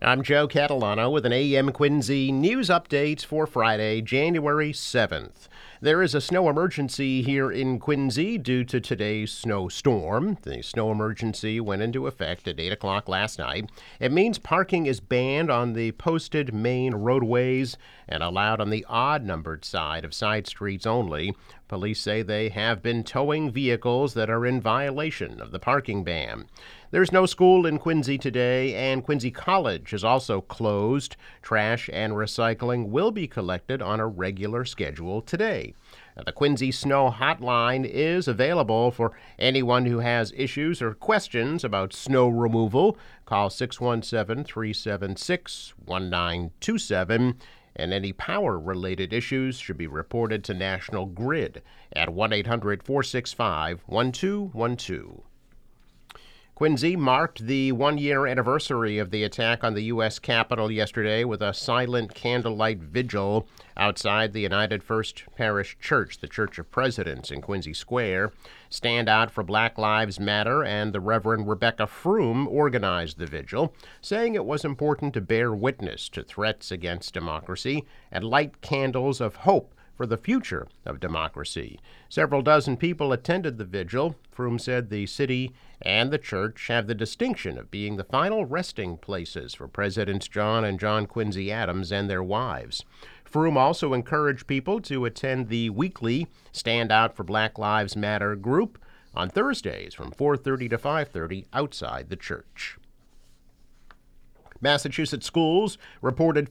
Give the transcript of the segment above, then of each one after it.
I'm Joe Catalano with an AM Quincy news update for Friday, January 7th. There is a snow emergency here in Quincy due to today's snowstorm. The snow emergency went into effect at 8 o'clock last night. It means parking is banned on the posted main roadways and allowed on the odd-numbered side of side streets only. Police say they have been towing vehicles that are in violation of the parking ban. There's no school in Quincy today, and Quincy College is also closed. Trash and recycling will be collected on a regular schedule today. The Quincy Snow Hotline is available for anyone who has issues or questions about snow removal. Call 617-376-1927. And any power-related issues should be reported to National Grid at 1-800-465-1212. Quincy marked the one-year anniversary of the attack on the U.S. Capitol yesterday with a silent candlelight vigil outside the United First Parish Church, the Church of Presidents in Quincy Square. Stand Out for Black Lives Matter and the Reverend Rebecca Froome organized the vigil, saying it was important to bear witness to threats against democracy and light candles of hope for the future of democracy. Several dozen people attended the vigil. Froome said the city and the church have the distinction of being the final resting places for Presidents John and John Quincy Adams and their wives. Froome also encouraged people to attend the weekly Stand Out for Black Lives Matter group on Thursdays from 4:30 to 5:30 outside the church. Massachusetts schools reported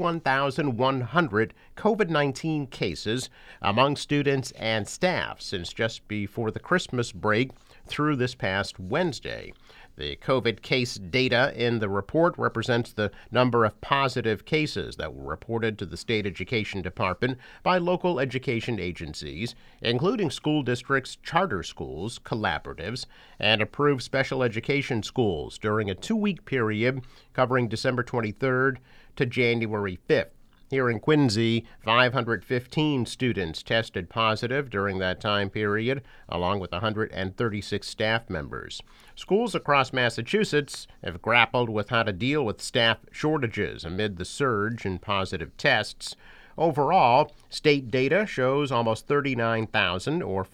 51,100 COVID-19 cases among students and staff since just before the Christmas break through this past Wednesday. The COVID case data in the report represents the number of positive cases that were reported to the State Education Department by local education agencies, including school districts, charter schools, collaboratives, and approved special education schools during a 2-week period covering December 23rd to January 5th. Here in Quincy, 515 students tested positive during that time period, along with 136 staff members. Schools across Massachusetts have grappled with how to deal with staff shortages amid the surge in positive tests. Overall, state data shows almost 39,000, or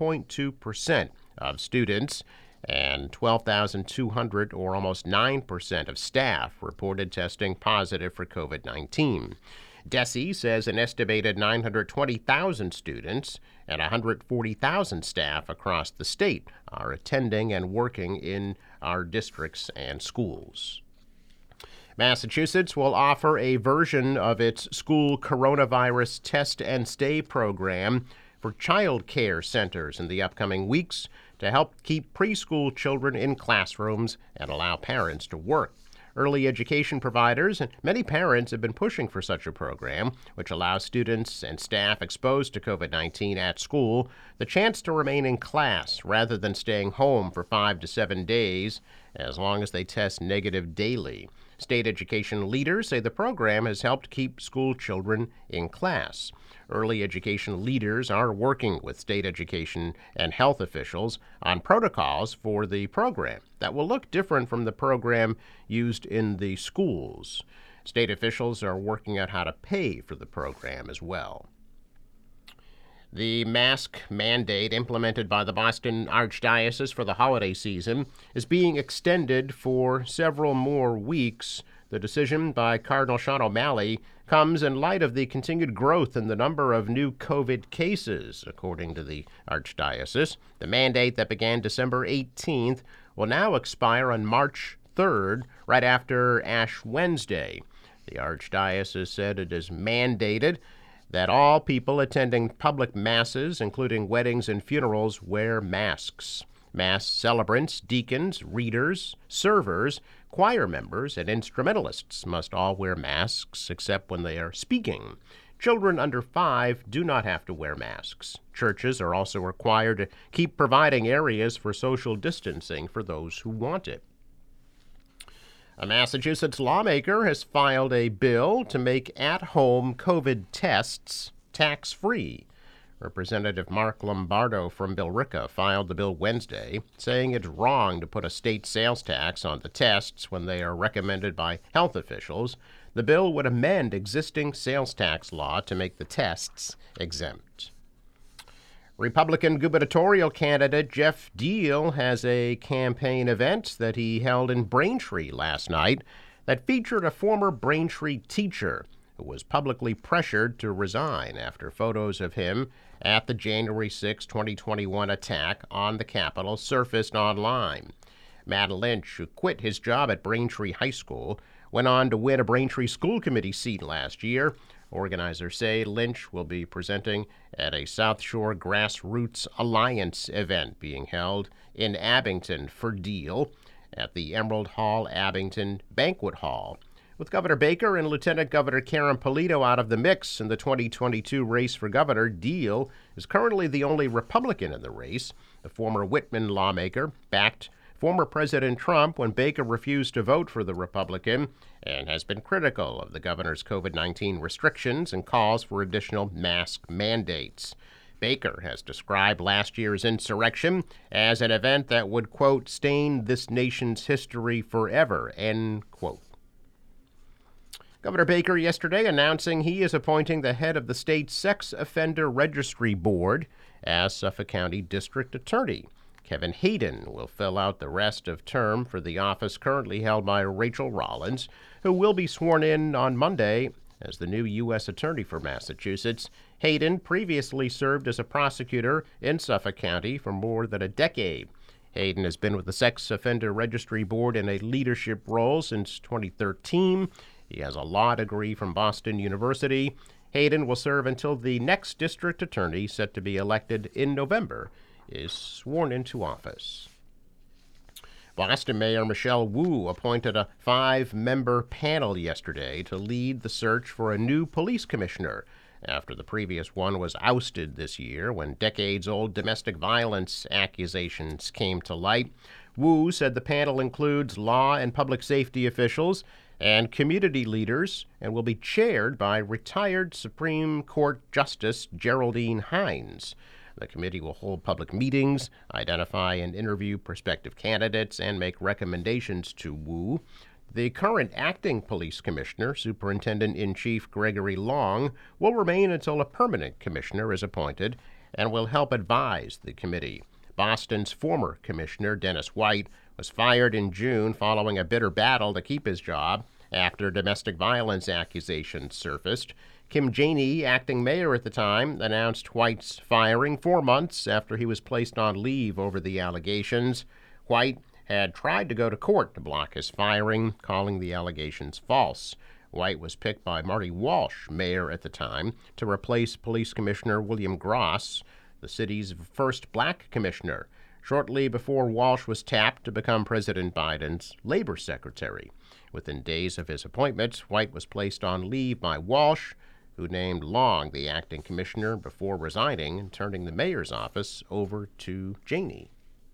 4.2% of students, and 12,200, or almost 9% of staff, reported testing positive for COVID-19. DESE says an estimated 920,000 students and 140,000 staff across the state are attending and working in our districts and schools. Massachusetts will offer a version of its school coronavirus test and stay program for child care centers in the upcoming weeks to help keep preschool children in classrooms and allow parents to work. Early education providers and many parents have been pushing for such a program, which allows students and staff exposed to COVID-19 at school the chance to remain in class rather than staying home for 5 to 7 days, as long as they test negative daily. State education leaders say the program has helped keep school children in class. Early education leaders are working with state education and health officials on protocols for the program that will look different from the program used in the schools. State officials are working out how to pay for the program as well. The mask mandate implemented by the Boston Archdiocese for the holiday season is being extended for several more weeks. The decision by Cardinal Sean O'Malley comes in light of the continued growth in the number of new COVID cases, according to the Archdiocese. The mandate that began December 18th will now expire on March 3rd, right after Ash Wednesday. The Archdiocese said it is mandated that all people attending public masses, including weddings and funerals, wear masks. Mass celebrants, deacons, readers, servers, choir members, and instrumentalists must all wear masks except when they are speaking. Children under 5 do not have to wear masks. Churches are also required to keep providing areas for social distancing for those who want it. A Massachusetts lawmaker has filed a bill to make at-home COVID tests tax-free. Representative Mark Lombardo from Billerica filed the bill Wednesday, saying it's wrong to put a state sales tax on the tests when they are recommended by health officials. The bill would amend existing sales tax law to make the tests exempt. Republican gubernatorial candidate Jeff Deal has a campaign event that he held in Braintree last night that featured a former Braintree teacher who was publicly pressured to resign after photos of him at the January 6, 2021 attack on the Capitol surfaced online. Matt Lynch, who quit his job at Braintree High School, went on to win a Braintree School Committee seat last year. Organizers say Lynch will be presenting at a South Shore Grassroots Alliance event being held in Abington for Deal at the Emerald Hall Abington Banquet Hall. With Governor Baker and Lieutenant Governor Karen Polito out of the mix in the 2022 race for governor, Deal is currently the only Republican in the race. The former Whitman lawmaker backed former President Trump when Baker refused to vote for the Republican and has been critical of the governor's COVID-19 restrictions and calls for additional mask mandates. Baker has described last year's insurrection as an event that would, quote, stain this nation's history forever, end quote. Governor Baker yesterday announcing he is appointing the head of the state's Sex Offender Registry Board as Suffolk County District Attorney. Kevin Hayden will fill out the rest of term for the office currently held by Rachel Rollins, who will be sworn in on Monday as the new U.S. Attorney for Massachusetts. Hayden previously served as a prosecutor in Suffolk County for more than a decade. Hayden has been with the Sex Offender Registry Board in a leadership role since 2013. He has a law degree from Boston University. Hayden will serve until the next district attorney, set to be elected in November, is sworn into office. Boston Mayor Michelle Wu appointed a 5-member panel yesterday to lead the search for a new police commissioner after the previous one was ousted this year when decades-old domestic violence accusations came to light. Wu said the panel includes law and public safety officials and community leaders and will be chaired by retired Supreme Court Justice Geraldine Hines. The committee will hold public meetings, identify and interview prospective candidates, and make recommendations to Wu. The current acting police commissioner, Superintendent-in-Chief Gregory Long, will remain until a permanent commissioner is appointed and will help advise the committee. Boston's former commissioner, Dennis White, was fired in June following a bitter battle to keep his job after domestic violence accusations surfaced. Kim Janey, acting mayor at the time, announced White's firing 4 months after he was placed on leave over the allegations. White had tried to go to court to block his firing, calling the allegations false. White was picked by Marty Walsh, mayor at the time, to replace Police Commissioner William Gross, the city's first black commissioner, shortly before Walsh was tapped to become President Biden's labor secretary. Within days of his appointment, White was placed on leave by Walsh, who named Long the acting commissioner before resigning and turning the mayor's office over to Janey.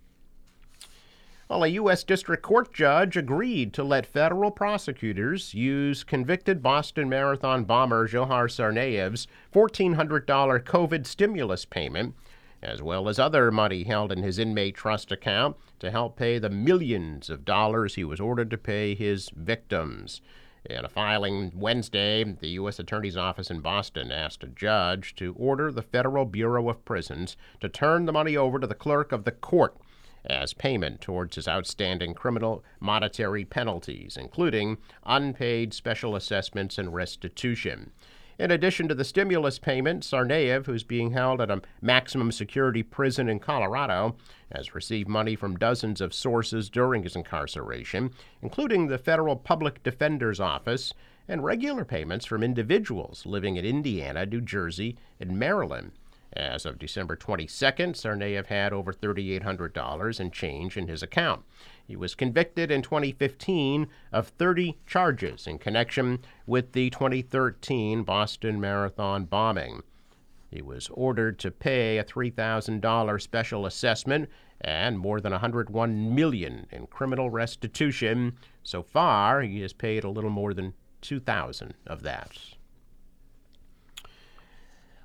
Well, a U.S. District Court judge agreed to let federal prosecutors use convicted Boston Marathon bomber Dzhokhar Tsarnaev's $1,400 COVID stimulus payment, as well as other money held in his inmate trust account, to help pay the millions of dollars he was ordered to pay his victims. In a filing Wednesday, the U.S. Attorney's Office in Boston asked a judge to order the Federal Bureau of Prisons to turn the money over to the clerk of the court as payment towards his outstanding criminal monetary penalties, including unpaid special assessments and restitution. In addition to the stimulus payment, Tsarnaev, who's being held at a maximum security prison in Colorado, has received money from dozens of sources during his incarceration, including the Federal Public Defender's Office, and regular payments from individuals living in Indiana, New Jersey, and Maryland. As of December 22nd, Tsarnaev had over $3,800 in change in his account. He was convicted in 2015 of 30 charges in connection with the 2013 Boston Marathon bombing. He was ordered to pay a $3,000 special assessment and more than $101 million in criminal restitution. So far, he has paid a little more than $2,000 of that.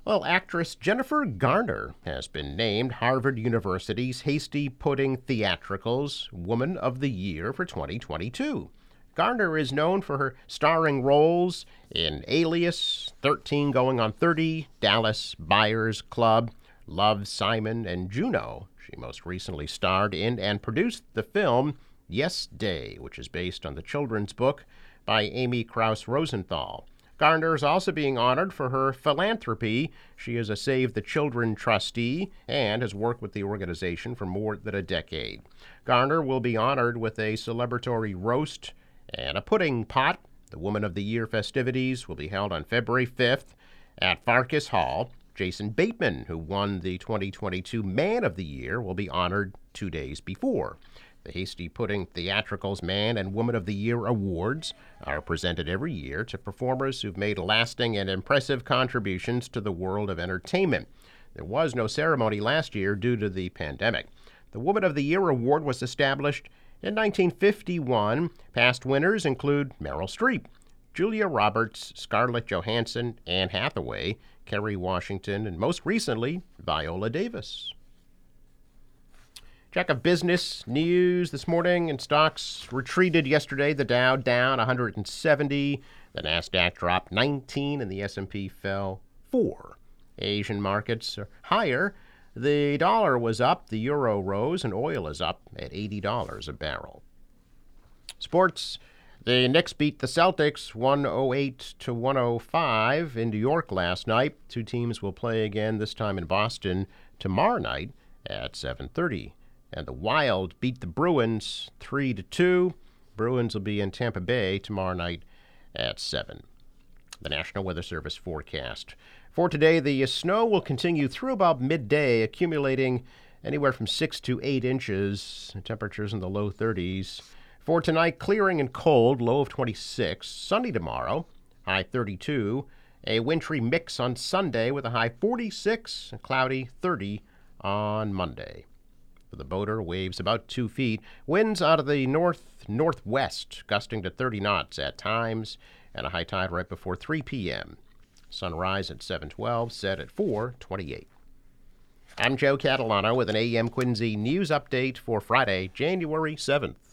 Well, actress Jennifer Garner has been named Harvard University's Hasty Pudding Theatricals Woman of the Year for 2022. Garner is known for her starring roles in Alias, 13 Going on 30, Dallas Buyers Club, Love, Simon, and Juno. She most recently starred in and produced the film Yes Day, which is based on the children's book by Amy Krauss Rosenthal. Garner is also being honored for her philanthropy. She is a Save the Children trustee and has worked with the organization for more than a decade. Garner will be honored with a celebratory roast and a pudding pot. The Woman of the Year festivities will be held on February 5th at Farkas Hall. Jason Bateman, who won the 2022 Man of the Year, will be honored 2 days before. The Hasty Pudding Theatricals Man and Woman of the Year awards are presented every year to performers who've made lasting and impressive contributions to the world of entertainment. There was no ceremony last year due to the pandemic. The Woman of the Year award was established in 1951. Past winners include Meryl Streep, Julia Roberts, Scarlett Johansson, Anne Hathaway, Kerry Washington, and most recently, Viola Davis. Check of business news this morning, and stocks retreated yesterday. The Dow down 170, the Nasdaq dropped 19, and the S&P fell 4. Asian markets are higher. The dollar was up, the euro rose, and oil is up at $80 a barrel. Sports. The Knicks beat the Celtics 108-105 in New York last night. Two teams will play again, this time in Boston, tomorrow night at 7:30. And the Wild beat the Bruins 3-2. Bruins will be in Tampa Bay tomorrow night at 7. The National Weather Service forecast. For today, the snow will continue through about midday, accumulating anywhere from 6 to 8 inches. Temperatures in the low 30s. For tonight, clearing and cold, low of 26. Sunny tomorrow, high 32. A wintry mix on Sunday with a high 46, and cloudy 30 on Monday. For the boater, waves about 2 feet. Winds out of the north-northwest, gusting to 30 knots at times, and a high tide right before 3 p.m. Sunrise at 7:12, set at 4:28. I'm Joe Catalano with an AM Quincy news update for Friday, January 7th.